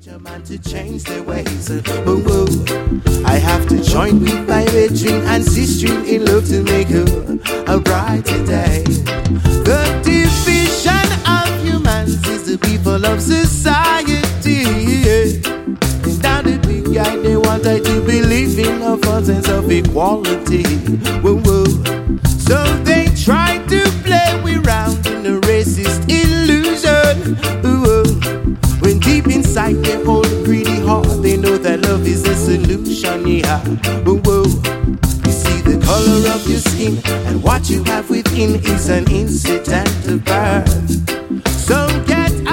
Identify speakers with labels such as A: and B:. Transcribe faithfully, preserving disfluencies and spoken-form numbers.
A: a man to change their ways. Oh, oh. I have to join with my brethren and sister in love to make a, a brighter day. The division of humans is the people of society. And now the big guy, they want I to believe in a false sense of equality. Whoa, whoa. So they try to play we round in a racist illusion. Whoa. When deep inside they hold a pretty heart, they know that love is the solution. Yeah. Whoa, whoa. You see the color of your skin and what you have within is an incident of birth. So get